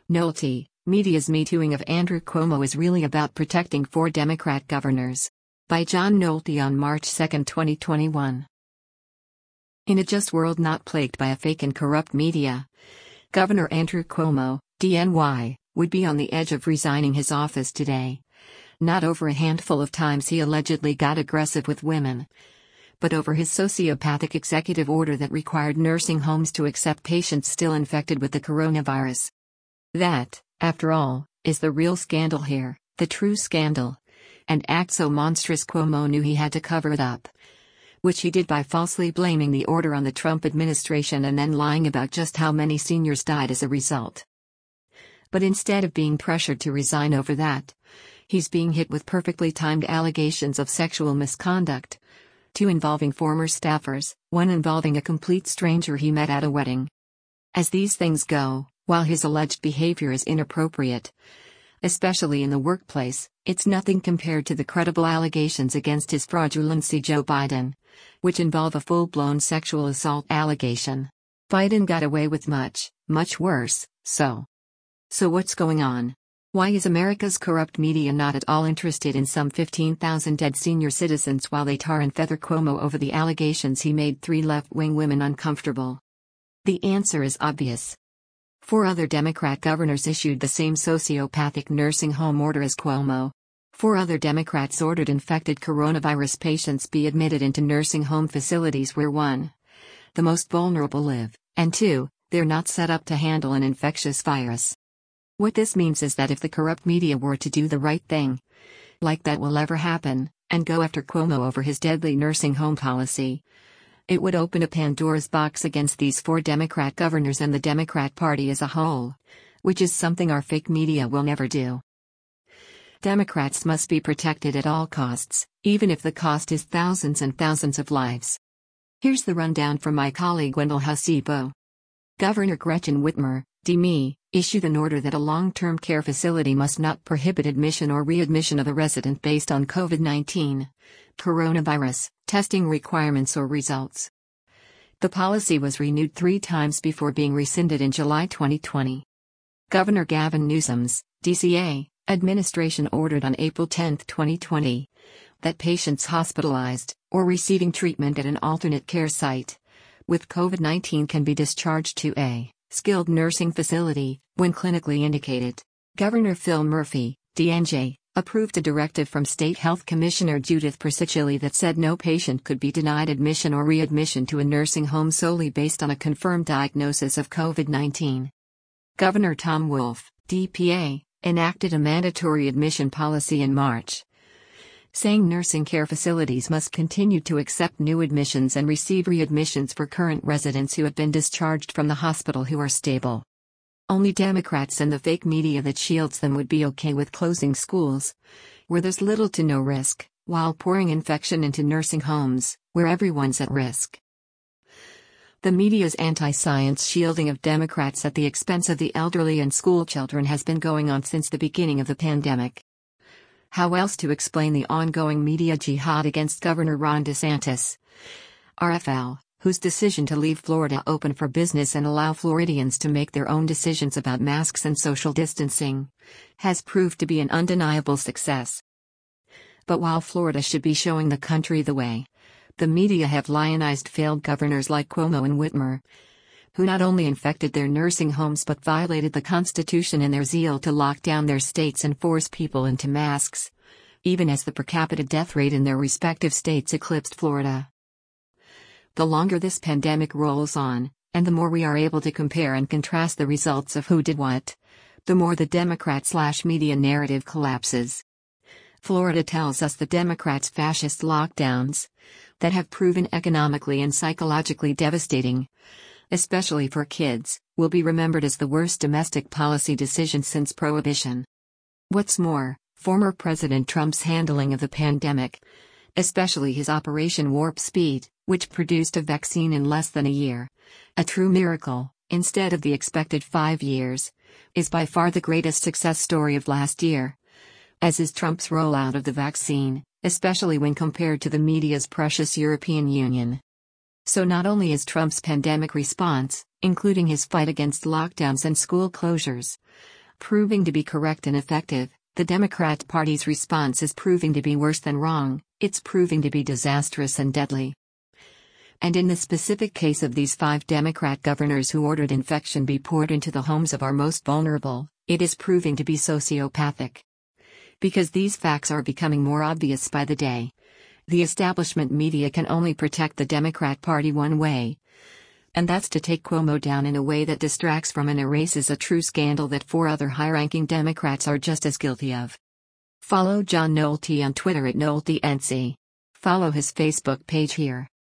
Nolte, media's Me-Tooing of Andrew Cuomo is really about protecting 4 Democrat governors. By John Nolte on March 2, 2021. In a just world not plagued by a fake and corrupt media, Governor Andrew Cuomo, DNY, would be on the edge of resigning his office today. Not over a handful of times he allegedly got aggressive with women, but over his sociopathic executive order that required nursing homes to accept patients still infected with the coronavirus. That, after all, is the real scandal here, the true scandal. An act so monstrous Cuomo knew he had to cover it up. Which he did by falsely blaming the order on the Trump administration and then lying about just how many seniors died as a result. But instead of being pressured to resign over that, he's being hit with perfectly timed allegations of sexual misconduct. 2 involving former staffers, 1 involving a complete stranger he met at a wedding. As these things go, while his alleged behavior is inappropriate, especially in the workplace, it's nothing compared to the credible allegations against his fraudulency Joe Biden, which involve a full-blown sexual assault allegation. Biden got away with much, much worse, so what's going on? Why is America's corrupt media not at all interested in some 15,000 dead senior citizens while they tar and feather Cuomo over the allegations he made 3 left-wing women uncomfortable? The answer is obvious. 4 other Democrat governors issued the same sociopathic nursing home order as Cuomo. 4 other Democrats ordered infected coronavirus patients be admitted into nursing home facilities where 1. The most vulnerable live, and 2. They're not set up to handle an infectious virus. What this means is that if the corrupt media were to do the right thing, like that will ever happen, and go after Cuomo over his deadly nursing home policy, it would open a Pandora's box against these 4 Democrat governors and the Democrat Party as a whole, which is something our fake media will never do. Democrats must be protected at all costs, even if the cost is thousands and thousands of lives. Here's the rundown from my colleague Wendell Hasibo. Governor Gretchen Whitmer, D.M., issued an order that a long-term care facility must not prohibit admission or readmission of a resident based on COVID-19, coronavirus, testing requirements or results. The policy was renewed 3 times before being rescinded in July 2020. Governor Gavin Newsom's, DCA, administration ordered on April 10, 2020, that patients hospitalized or receiving treatment at an alternate care site with COVID-19 can be discharged to a skilled nursing facility when clinically indicated. Governor Phil Murphy, DNJ, approved a directive from State Health Commissioner Judith Priscilli that said no patient could be denied admission or readmission to a nursing home solely based on a confirmed diagnosis of COVID-19. Governor Tom Wolf, DPA, enacted a mandatory admission policy in March, saying nursing care facilities must continue to accept new admissions and receive readmissions for current residents who have been discharged from the hospital who are stable. Only Democrats and the fake media that shields them would be okay with closing schools, where there's little to no risk, while pouring infection into nursing homes, where everyone's at risk. The media's anti-science shielding of Democrats at the expense of the elderly and school children has been going on since the beginning of the pandemic. How else to explain the ongoing media jihad against Governor Ron DeSantis, RFL, whose decision to leave Florida open for business and allow Floridians to make their own decisions about masks and social distancing, has proved to be an undeniable success. But while Florida should be showing the country the way, the media have lionized failed governors like Cuomo and Whitmer, who not only infected their nursing homes but violated the Constitution in their zeal to lock down their states and force people into masks, even as the per capita death rate in their respective states eclipsed Florida. The longer this pandemic rolls on, and the more we are able to compare and contrast the results of who did what, the more the Democrat/media narrative collapses. Florida tells us the Democrats' fascist lockdowns, that have proven economically and psychologically devastating, especially for kids, will be remembered as the worst domestic policy decision since Prohibition. What's more, former President Trump's handling of the pandemic, especially his Operation Warp Speed, which produced a vaccine in less than a year, a true miracle, instead of the expected 5 years, is by far the greatest success story of last year, as is Trump's rollout of the vaccine, especially when compared to the media's precious European Union. So not only is Trump's pandemic response, including his fight against lockdowns and school closures, Proving to be correct and effective, the Democrat Party's response is proving to be worse than wrong, it's proving to be disastrous and deadly. And in the specific case of these 5 Democrat governors who ordered infection be poured into the homes of our most vulnerable, it is proving to be sociopathic. Because these facts are becoming more obvious by the day. The establishment media can only protect the Democrat Party one way. And that's to take Cuomo down in a way that distracts from and erases a true scandal that 4 other high-ranking Democrats are just as guilty of. Follow John Nolte on Twitter @NolteNC. Follow his Facebook page here.